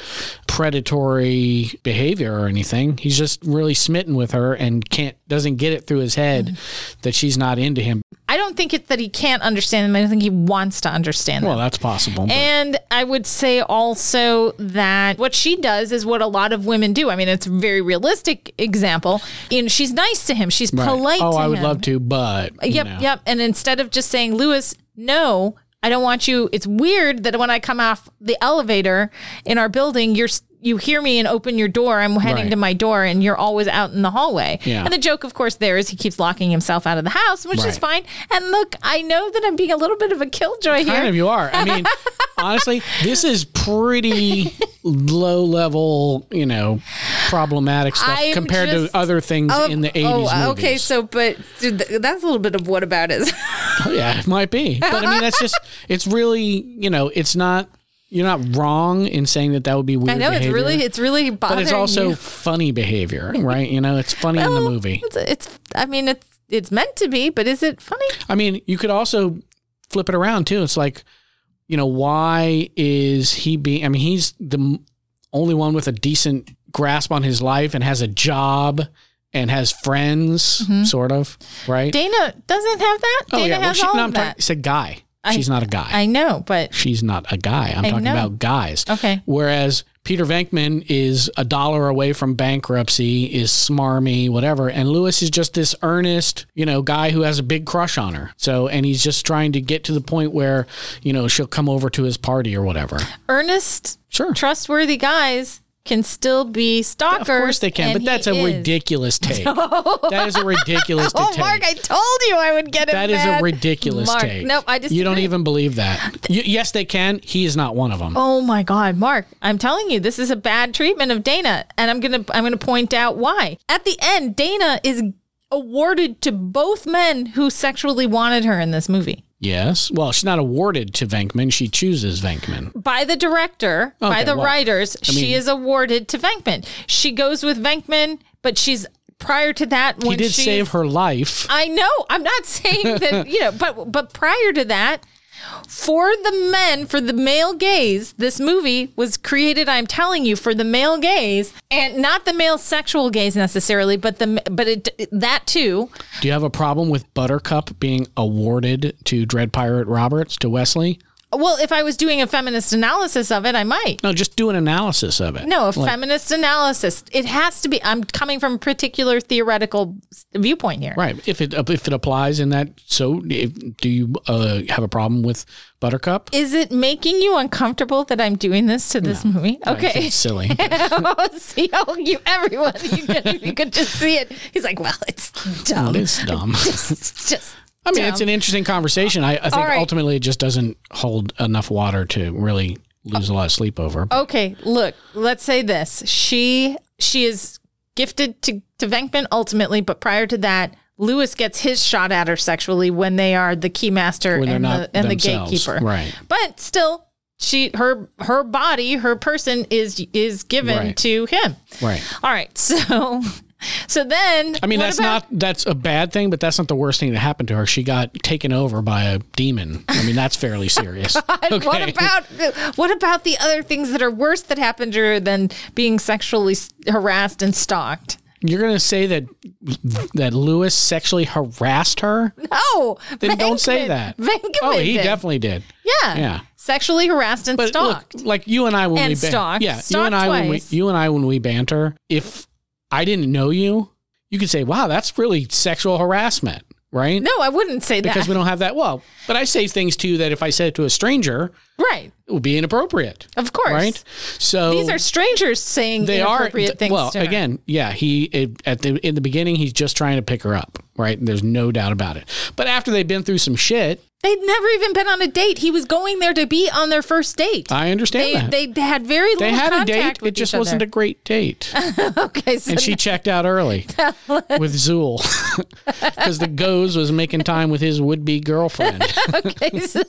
predatory behavior or anything. He's just really smitten with her and can't doesn't get it through his head Mm-hmm. that she's not into him. I don't think it's that he can't understand them. I think he wants to understand them. Well, that's possible. but- And I would say also that what she does is what a lot of women do. I mean, it's a very realistic example. And she's nice to him. She's Right. polite Oh, to I would him. love to, but you Yep, know. yep. And instead of just saying, Louis, no, I don't want you. It's weird that when I come off the elevator in our building, you're you hear me and open your door. I'm heading Right. to my door, and you're always out in the hallway. Yeah. And the joke, of course, there is he keeps locking himself out of the house, which is Right. fine. And look, I know that I'm being a little bit of a killjoy here. Kind of you are. I mean, honestly, this is pretty low level, you know, problematic stuff I'm compared just- to other things Oh, in the eighties oh, movies. okay. So, but dude, th- that's a little bit of whataboutism. Oh, yeah, it might be. But I mean, that's just, it's really, you know, it's not, you're not wrong in saying that that would be weird I know behavior, it's really, it's really bothering but it's also you. funny behavior, right? You know, it's funny in the Well, movie. It's, it's, I mean, it's, it's meant to be, but is it funny? I mean, you could also flip it around too. It's like, you know, why is he being, I mean, he's the m- only one with a decent grasp on his life and has a job and has friends, sort of, right? Dana doesn't have that. oh, Dana yeah. Well, has she, all no, of I'm that. talking, it's a guy. I- She's not a guy. I know, but She's not a guy. I'm I talking know. about guys. Okay. Whereas Peter Venkman is a dollar away from bankruptcy, is smarmy, whatever. And Lewis is just this earnest, you know, guy who has a big crush on her. So, and he's just trying to get to the point where, you know, she'll come over to his party or whatever. Earnest, sure, trustworthy guys can still be stalkers. Of course they can, but that's a is. ridiculous take. That is a ridiculous oh, take. Mark, I told you I would get it. That is mad. a ridiculous Mark, take. Nope, I disagree. You don't even believe that. You, yes, they can. He is not one of them. Oh my God, Mark! I'm telling you, this is a bad treatment of Dana, and I'm gonna I'm gonna point out why. At the end, Dana is awarded to both men who sexually wanted her in this movie. Yes. Well, she's not awarded to Venkman. She chooses Venkman. By the director, okay, by the well, writers, I mean, she is awarded to Venkman. She goes with Venkman, but she's prior to that. When he did she's, save her life. I know. I'm not saying that, you know, but but prior to that, for the men, for the male gaze, this movie was created, I'm telling you, for the male gaze, and not the male sexual gaze necessarily, but the but it that too. Do you have a problem with Buttercup being awarded to Dread Pirate Roberts, to Wesley? Well, if I was doing a feminist analysis of it, I might. No, just do an analysis of it. No, a like, feminist analysis. It has to be. I'm coming from a particular theoretical viewpoint here. Right. If it if it applies in that, so if, do you uh, have a problem with Buttercup? Is it making you uncomfortable that I'm doing this to this no. movie? Okay, it's silly. See how you everyone you could, you could just see it. He's like, well, it's dumb. Well, it's dumb. just, just I mean, dumb. it's an interesting conversation. I, I think right. ultimately it just doesn't hold enough water to really lose a lot of sleep over. Okay, look, let's say this. She she is gifted to, to Venkman ultimately, but prior to that, Lewis gets his shot at her sexually when they are the keymaster and the and the gatekeeper. Right. But still, she her her body, her person is is given right. to him. Right. All right. So So then, I mean, what that's about- not, that's a bad thing, but that's not the worst thing that happened to her. She got taken over by a demon. I mean, that's fairly serious. God, okay. What about, what about the other things that are worse that happened to her than being sexually harassed and stalked? You're going to say that that Lewis sexually harassed her? No. Then Venkman, don't say that. Venkman oh, he did. definitely did. Yeah. Yeah. Sexually harassed and But stalked. look, like you and I when and we ban- stalked. yeah, Stalked you and I when we twice. you and I when we banter, if I didn't know you, you could say, "Wow, that's really sexual harassment." Right? No, I wouldn't say because that. we don't have that. Well, but I say things too that if I said it to a stranger, right, it would be inappropriate. Of course, right? So these are strangers saying they inappropriate are, things. Well, to her. again, yeah, he it, at the in the beginning he's just trying to pick her up, right? There's no doubt about it. But after they've been through some shit, they'd never even been on a date. He was going there to be on their first date. I understand they, that. They had very little They had a contact date. with It just each wasn't other. a great date. Okay, so And she checked out early with Zool because the Goze was making time with his would-be girlfriend. okay. So,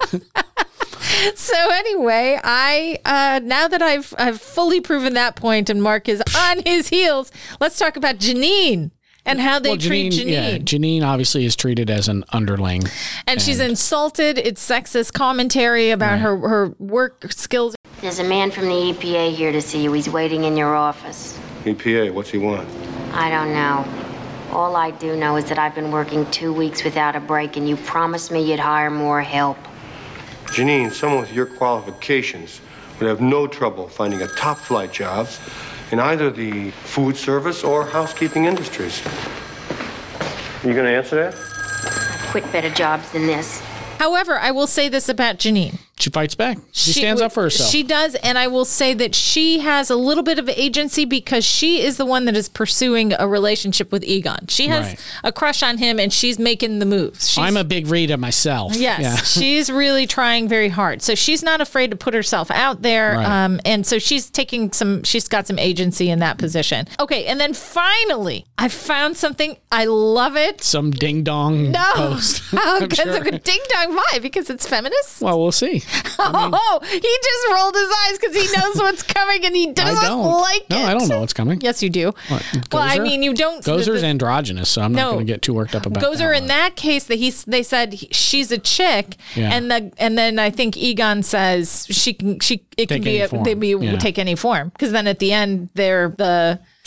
so anyway, I uh, now that I've I've fully proven that point, and Mark is on his heels, let's talk about Janine and how they well, treat Janine, Janine. yeah, Janine obviously is treated as an underling, and, she's insulted. It's sexist commentary about Right. her her work skills. There's a man from the E P A here to see you. He's waiting in your office. E P A, what's he want? I don't know. All I do know is that I've been working two weeks without a break, and you promised me you'd hire more help. Janine, someone with your qualifications would have no trouble finding a top-flight job in either the food service or housekeeping industries. You gonna answer that? I quit better jobs than this. However, I will say this about Janine. she fights back. She, stands up for herself. She does, and I will say that she has a little bit of agency because she is the one that is pursuing a relationship with Egon. She has Right. a crush on him, and she's making the moves. She's, I'm a big reader myself. Yes, Yeah. she's really trying very hard. So she's not afraid to put herself out there. Right. Um, and so she's taking some, she's got some agency in that position. Okay. And then finally, I found something. I love it. Some ding dong No. post. Oh, I'm because sure. of a ding dong. Why? Because it's feminist? Well, we'll see. Oh, he just rolled his eyes because he knows what's coming and he I doesn't don't. like no, it. I don't know what's coming. Yes, you do. What, Well, I Gozer? mean, you don't. Gozer's the- androgynous, so I'm No. not going to get too worked up about Gozer that in that case that he's they said he- she's a chick, Yeah. and the and then I think Egon says she can she it Take can be any a, form. they be Yeah. take any form because then at the end they're the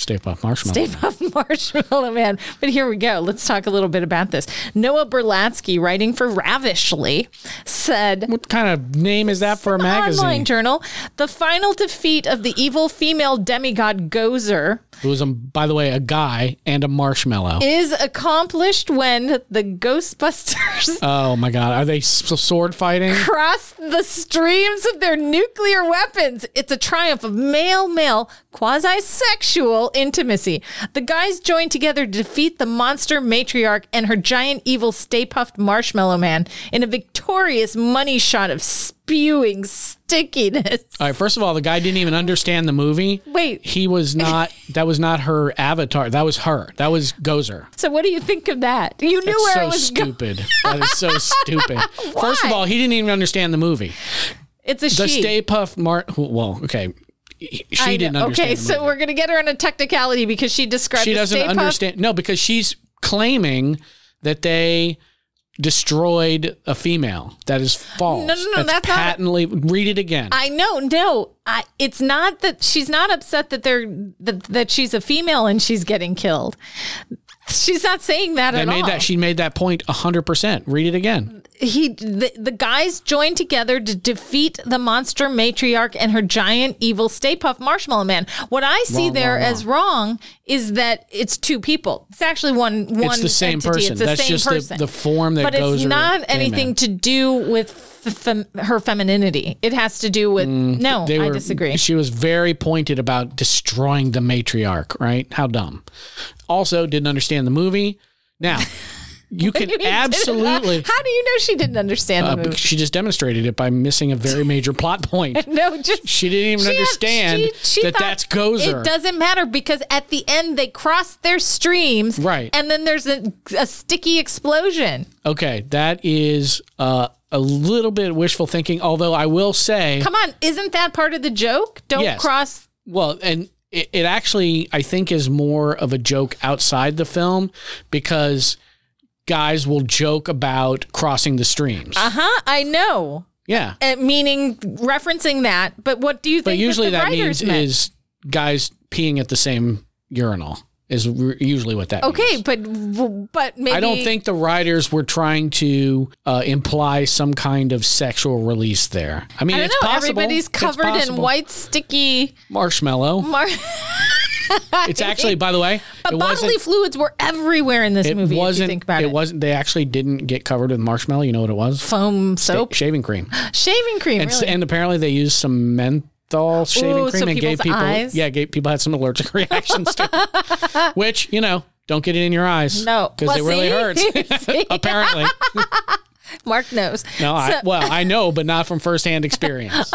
Stay Puft Marshmallow. Stay Puft Marshmallow Man. But here we go. Let's talk a little bit about this. Noah Berlatsky, writing for Ravishly, said... What kind of name is that for a magazine? Online journal. The final defeat of the evil female demigod Gozer... Who was, um, by the way, a guy and a marshmallow. ...is accomplished when the Ghostbusters... Oh, my God. Are they s- sword fighting? ...cross the streams of their nuclear weapons. It's a triumph of male-male, quasi-sexual intimacy. The guys join together to defeat the monster matriarch and her giant evil Stay Puft Marshmallow Man in a victorious money shot of spewing stickiness. All right, first of all, the guy didn't even understand the movie. Wait. He was not, that was not her avatar. That was her. That was Gozer. So what do you think of that? You knew That's where so it was going. stupid. That is so stupid. First of all, he didn't even understand the movie. It's a the she. Stay Puft Mar. Well, okay. She didn't understand. Okay, the so movie. we're going to get her in a technicality because she described She the doesn't Stay Puft- understand. No, because she's claiming that they destroyed a female. That is false. No, no, no, that's not- patently. Read it again. I know, no, I, it's not that she's not upset that they're that, that she's a female and she's getting killed. She's not saying that They at made all. that. She made that point a hundred percent. Read it again. He, the, the guys joined together to defeat the monster matriarch and her giant evil Stay Puft Marshmallow Man. What I see Wrong, there wrong, as wrong is that it's two people. It's actually one one. It's the same entity. person. It's the That's same just the- person. the form that but goes it's or not came anything in. to do with fem- her femininity. It has to do with no. They I were- disagree. She was very pointed about destroying the matriarch, right? How dumb. Also, didn't understand the movie. Now, you What do can you mean, absolutely... How do you know she didn't understand Uh, the movie? because she just demonstrated it by missing a very major plot point. No, just She didn't even she had- understand she- she that thought that's Gozer. It doesn't matter because at the end they cross their streams, Right. And then there's a, a sticky explosion. Okay, that is uh, a little bit wishful thinking, although I will say... Come on, isn't that part of the joke? Don't Yes. cross. Well, and it, it actually, I think, is more of a joke outside the film because guys will joke about crossing the streams. Uh huh. I know. Yeah. Uh, meaning referencing that, but what do you think? But usually that, that the writers means meant? is guys peeing at the same urinal is r- usually what that means. Okay, but but maybe I don't think the writers were trying to uh, imply some kind of sexual release there. I mean, I don't it's know. possible. Everybody's It's covered in possible. white sticky marshmallow. Mar- It's actually, by the way, but it bodily wasn't. fluids were everywhere in this It movie. wasn't. If you think about it it, wasn't. They actually didn't get covered with marshmallow. You know what it was? Foam soap, shaving cream, shaving cream. and, really? and apparently they used some menthol shaving Ooh, cream so and gave people's people. eyes? Yeah, gave people had some allergic reactions to it. Which you know, don't get it in your eyes. No, because well, it really see? hurts. See? Apparently. Mark knows. No, I, So- well, I know, but not from firsthand experience.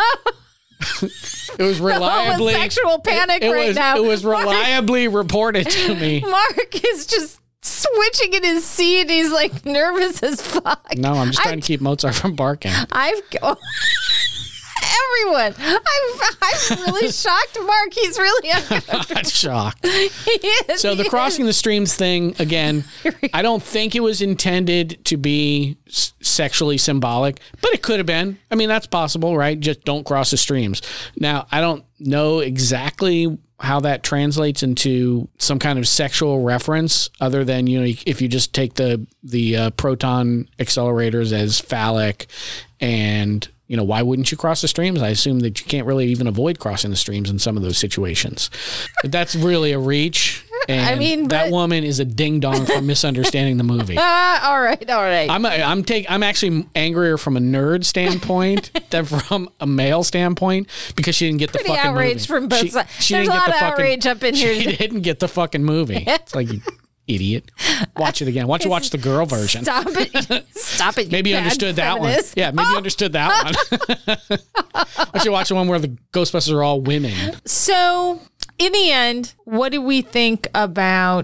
It was reliably sexual panic it, it right was, now. It was reliably reported to me. Mark is just switching in his seat. He's like nervous as fuck. No, I'm just trying I've, to keep Mozart from barking. I've go- everyone. I'm I'm really shocked, Mark. He's really I'm shocked. he is, So the he crossing the is. streams thing again, I don't think it was intended to be s- sexually symbolic, but it could have been. I mean, that's possible, right? Just don't cross the streams. Now, I don't know exactly how that translates into some kind of sexual reference other than, you know, if you just take the the uh, proton accelerators as phallic and, you know, why wouldn't you cross the streams? I assume that you can't really even avoid crossing the streams in some of those situations. But that's really a reach. And I mean, that but- woman is a ding dong for misunderstanding the movie. Ah, all right, all right. I'm a, I'm take I'm actually angrier from a nerd standpoint than from a male standpoint because she didn't get the Pretty fucking outraged movie. from both She- sides. she There's didn't a get lot the of fucking- outrage up in She here. didn't get the fucking movie. It's like, you idiot. Watch it again. Why don't you watch the girl version? Stop it! Stop it! Maybe you bad understood that feminist. one. Yeah, maybe you understood that one. Why don't you watch the one where the Ghostbusters are all women? So, in the end, what do we think about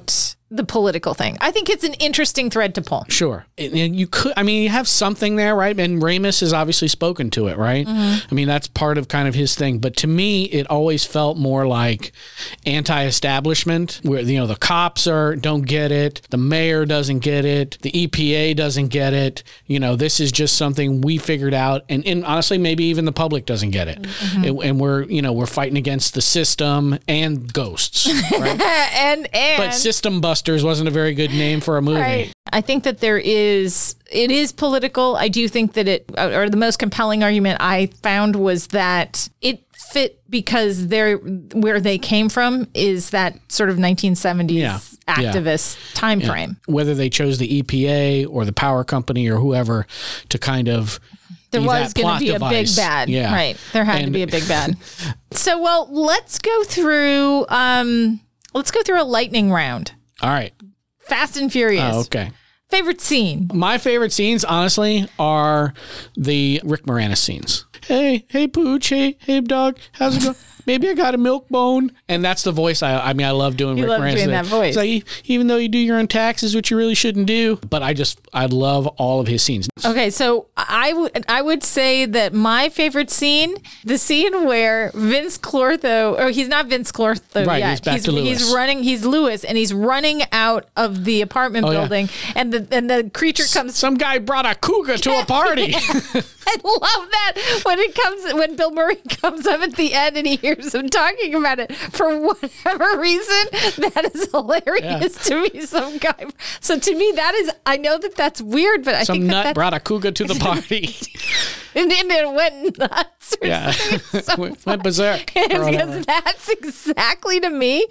the political thing. I think it's an interesting thread to pull. Sure. And you could, I mean, you have something there, right? And Ramis has obviously spoken to it, right? Mm-hmm. I mean, that's part of kind of his thing. But to me, it always felt more like anti-establishment, where, you know, the cops are don't get it, the mayor doesn't get it, the E P A doesn't get it. You know, this is just something we figured out. And, and honestly, maybe even the public doesn't get it. Mm-hmm. And, and we're, you know, we're fighting against the system and ghosts, right? and, and. But System Busters wasn't a very good name for a movie. Right. I think that there is, it is political. I do think that it, or the most compelling argument I found was that it fit because they're, where they came from is that sort of nineteen seventies yeah. activist yeah. time yeah. frame. Whether they chose the E P A or the power company or whoever to kind of There was going to be device. a big bad. Yeah. Right. There had and, to be a big bad. So, well, let's go through, um, let's go through a lightning round. All right. Fast and Furious. Oh, okay. Favorite scene? My favorite scenes, honestly, are the Rick Moranis scenes. Hey, hey, Pooch. Hey, hey, dog. How's it going? Maybe I got a milk bone. And that's the voice I I mean, I love doing you Rick love Moranis. doing that voice. It's like, even though you do your own taxes, which you really shouldn't do. But I just, I love all of his scenes. Okay, so I would I would say that my favorite scene, the scene where Vince Clortho, or he's not Vince Clortho right, yet. he's back he's, to Lewis. He's running, he's Lewis, and he's running out of the apartment oh, building, yeah. and the and the creature comes. Some guy brought a cougar to a party. I love that when it comes when Bill Murray comes up at the end and he hears him talking about it for whatever reason. That is hilarious yeah. to me. Some guy. So to me, that is. I know that that's weird, but I Some think that nut that's, brought a cougar to the party. and then it went nuts. Or yeah, so went, went berserk. Because that's exactly to me,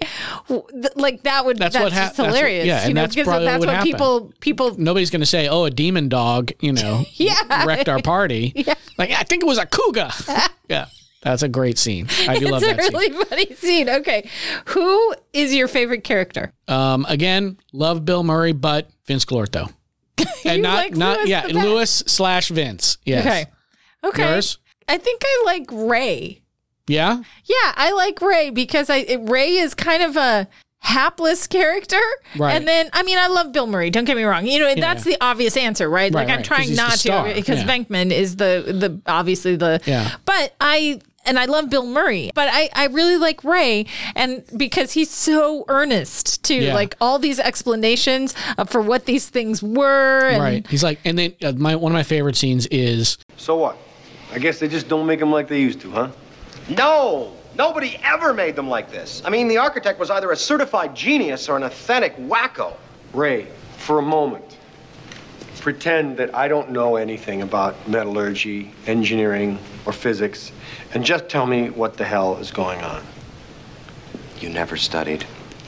like that would. That's, that's what happened. Hilarious. What, yeah, and you know, that's because probably that's what, what happen. people people. Nobody's going to say, "Oh, a demon dog," you know, yeah. wrecked our party. Yeah. Like I think it was a cougar. yeah. That's a great scene. I do it's love that It's a really scene. funny scene. Okay. Who is your favorite character? Um, again, love Bill Murray, but Vince Clortho. And not, like not Lewis yeah, Lewis slash Vince. Yes. Okay. Okay. Yours? I think I like Ray. Yeah? Yeah, I like Ray because I it, Ray is kind of a hapless character. Right. And then, I mean, I love Bill Murray. Don't get me wrong. You know, Yeah, that's yeah. the obvious answer, right? Right, like, I'm right, 'cause trying he's the not to star. because Yeah. Venkman is the, the obviously the, Yeah. but I, and I love Bill Murray, but I, I really like Ray, and because he's so earnest too, Yeah. like all these explanations uh, for what these things were. And Right. He's like, and then uh, my one of my favorite scenes is So what? I guess they just don't make them like they used to, huh? No! Nobody ever made them like this. I mean, the architect was either a certified genius or an authentic wacko. Ray, for a moment, pretend that I don't know anything about metallurgy, engineering, or physics, and just tell me what the hell is going on. You never studied.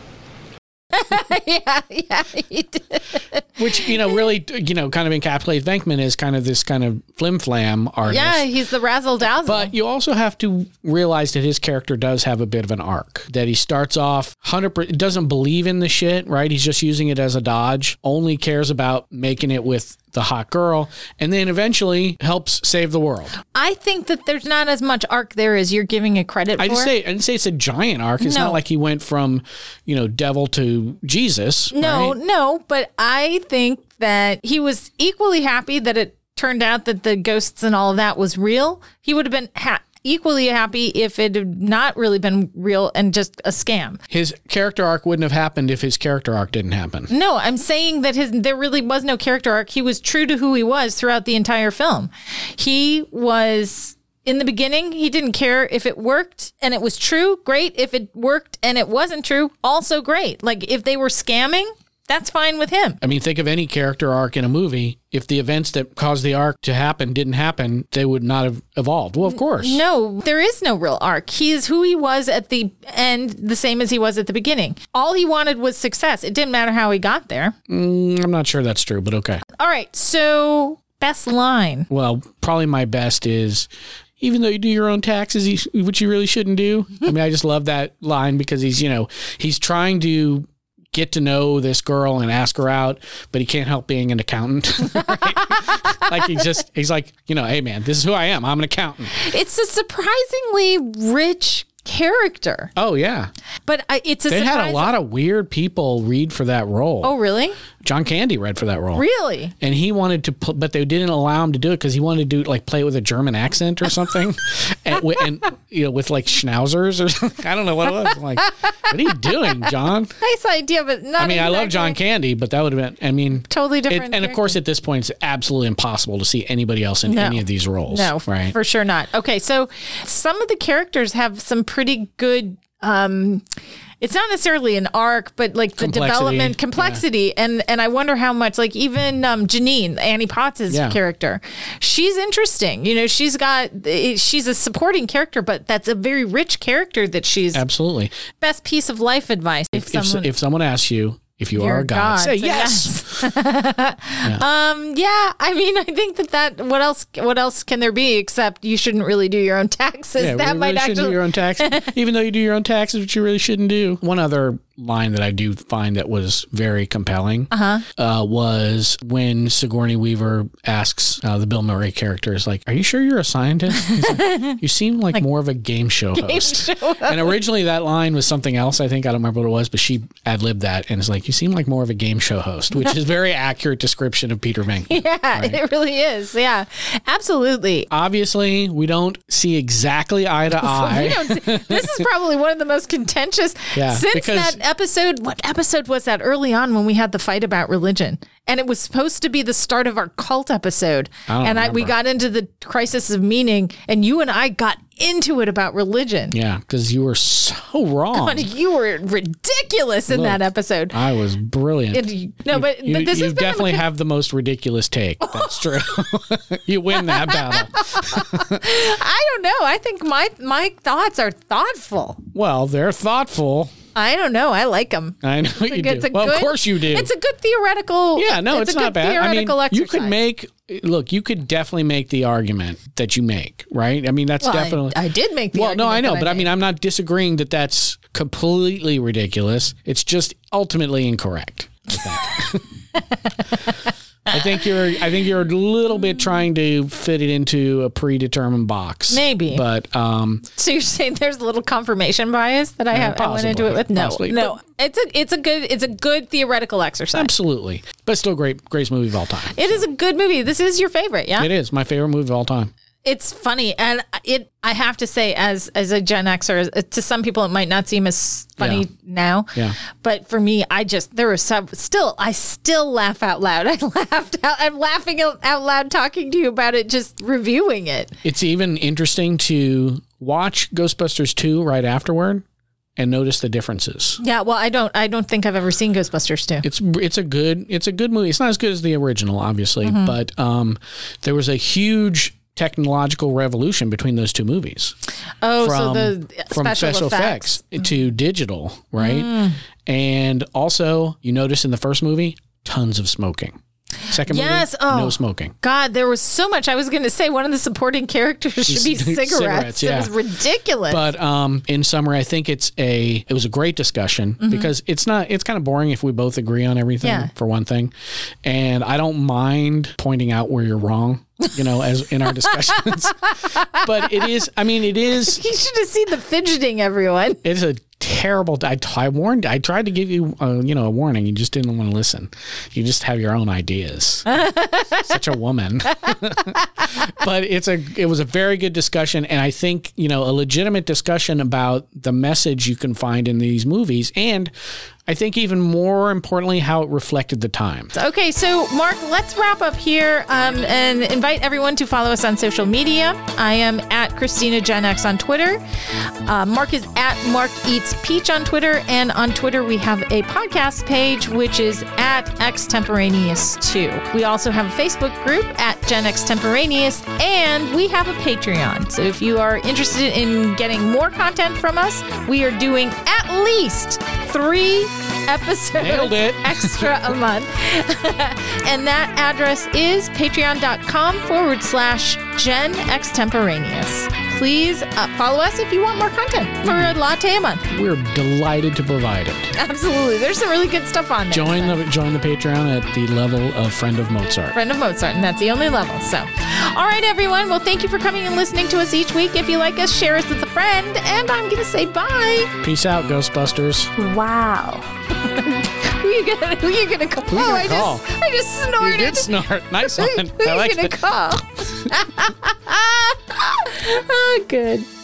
yeah, yeah, he did. which, you know, really, you know, kind of encapsulates Venkman as kind of this kind of flim-flam artist. Yeah, he's the razzle-dazzle. But you also have to realize that his character does have a bit of an arc. That he starts off one hundred percent doesn't believe in the shit, right? He's just using it as a dodge, only cares about making it with the hot girl, and then eventually helps save the world. I think that there's not as much arc there as you're giving it credit I for. just say, I didn't say it's a giant arc. It's No. not like he went from, you know, devil to Jesus. No, right? no, but I think that he was equally happy that it turned out that the ghosts and all of that was real. He would have been ha- equally happy if it had not really been real and just a scam. His character arc wouldn't have happened if his character arc didn't happen. No, I'm saying that his there really was no character arc. He was true to who he was throughout the entire film. He was, in the beginning, he didn't care if it worked and it was true, great. If it worked and it wasn't true, also great. Like if they were scamming, that's fine with him. I mean, think of any character arc in a movie. If the events that caused the arc to happen didn't happen, they would not have evolved. Well, of course. No, there is no real arc. He is who he was at the end, the same as he was at the beginning. All he wanted was success. It didn't matter how he got there. Mm, I'm not sure that's true, but okay. All right, so best line. Well, probably my best is, even though you do your own taxes, which you really shouldn't do. I mean, I just love that line because he's, you know, he's trying to get to know this girl and ask her out, but he can't help being an accountant. Right? Like he just, he's like, you know, hey man, this is who I am. I'm an accountant. It's a surprisingly rich character. Oh, yeah. But I, it's a They surprise. had a lot of weird people read for that role. Oh, really? John Candy read for that role. Really? And he wanted to, pl- but they didn't allow him to do it because he wanted to do like play it with a German accent or something, and, w- and you know with like schnauzers or something. I don't know what it was. I'm like, what are you doing, John? Nice idea, but not. I mean, I love exactly. John Candy, but that would have been. I mean, Totally it- different and of course, at this point, it's absolutely impossible to see anybody else in No. any of these roles. No, right? for sure not. Okay, so some of the characters have some pretty good. Um, it's not necessarily an arc, but like the Complexity. development, complexity, and and I wonder how much. Like even um, Janine, Annie Potts' Yeah. character, she's interesting. You know, she's got she's a supporting character, but that's a very rich character that she's Absolutely. best piece of life advice. If, If, if, someone, if someone asks you if you You're are a god, God, say say yes. Um. Yeah. I mean, I think that that what else? What else can there be except you shouldn't really do your own taxes? Yeah, that you might really shouldn't do actually. your own taxes, even though you do your own taxes, which you really shouldn't do. One other line that I do find that was very compelling Uh-huh. uh, was when Sigourney Weaver asks uh, the Bill Murray character, is like, "Are you sure you're a scientist?" He's like, "You seem like, more of a game show Game host." show host. And originally that line was something else. I think I don't remember what it was, but she ad-libbed that, and it's like, "You seem like more of a game show host," which is a very accurate description of Peter Venkman. Yeah, it really is. Yeah, absolutely. Obviously, we don't see exactly eye to eye. We don't, this is probably one of the most contentious Yeah, since because- that episode. What episode was that early on when we had the fight about religion? And it was supposed to be the start of our cult episode. I don't and I, we remember. got into the crisis of meaning, and you and I got into it about religion. Yeah, because you were so wrong. God, you were ridiculous in Look, that episode. I was brilliant. It- no, but- you, but this you has been a- definitely have the most ridiculous take. That's true. You win that battle. I don't know. I think my my thoughts are thoughtful. Well, they're thoughtful. I don't know. I like them. I know you do. It's a Well, good, of course you do. It's a good theoretical. Yeah, no, it's, a not good bad. I mean, Theoretical exercise. you could make look. You could definitely make the argument that you make, right? I mean, that's Well, I- definitely. I did make the Well, no, argument I know, that I but I made. mean, I'm not disagreeing that that's completely ridiculous. It's just ultimately incorrect. I think. I think you're. I think you're a little bit trying to fit it into a predetermined box. Maybe. but um, So you're saying there's a little confirmation bias that I have? I went into it with no, possibly. no. It's a it's a good it's a good theoretical exercise. absolutely, but still great, greatest movie of all time. It is a good movie. This is your favorite, yeah? It is my favorite movie of all time. It's funny, and it. I have to say, as as a Gen Xer, to some people it might not seem as funny Yeah. now. Yeah. But for me, I just there was some still. I still laugh out loud. I laughed. Out, I'm laughing out out loud talking to you about it, just reviewing it. It's even interesting to watch Ghostbusters two right afterward and notice the differences. Yeah. Well, I don't. I don't think I've ever seen Ghostbusters two. It's it's a good it's a good movie. It's not as good as the original, obviously, Mm-hmm. but um, there was a huge technological revolution between those two movies. Oh, from, so the from special, special effects. effects, to digital, right? Mm. And also, you notice in the first movie, tons of smoking. Second Yes, movie, oh. no smoking. God, there was so much. I was going to say one of the supporting characters should be cigarettes. Cigarettes, yeah. It was ridiculous. But um, in summary, I think it's a it was a great discussion because it's not it's kind of boring if we both agree on everything Yeah. for one thing, and I don't mind pointing out where you're wrong. You know, as in our discussions, but it is. I mean, it is. you should have seen the fidgeting, everyone. It's a terrible. I, I warned. I tried to give you, uh, you know, a warning. You just didn't want to listen. You just have your own ideas. Such a woman. But it's a. It was a very good discussion, and I think you know a legitimate discussion about the message you can find in these movies, and I think even more importantly, how it reflected the time. Okay, so Mark, let's wrap up here um, and invite everyone to follow us on social media. I am at Christina Gen X on Twitter. Uh, Mark is at Mark Eats Peach on Twitter, and on Twitter we have a podcast page which is at Extemporaneous two. We also have a Facebook group at Gen Extemporaneous, and we have a Patreon. So if you are interested in getting more content from us, we are doing at least three episodes Nailed it. extra a month. And that address is patreon.com forward slash Gen Extemporaneous. Please uh, follow us if you want more content for a latte a month. We're delighted to provide it. Absolutely. There's some really good stuff on there. Join so. the join the Patreon at the level of Friend of Mozart. Friend of Mozart, and that's the only level. So, all right, everyone. Well, thank you for coming and listening to us each week. If you like us, share us with a friend. And I'm going to say bye. Peace out, Ghostbusters. Wow. Who you gonna Who you gonna call? Who you oh, gonna I call? just I just snorted. You did snort. Nice one. Who I you like gonna it. call? Oh, good.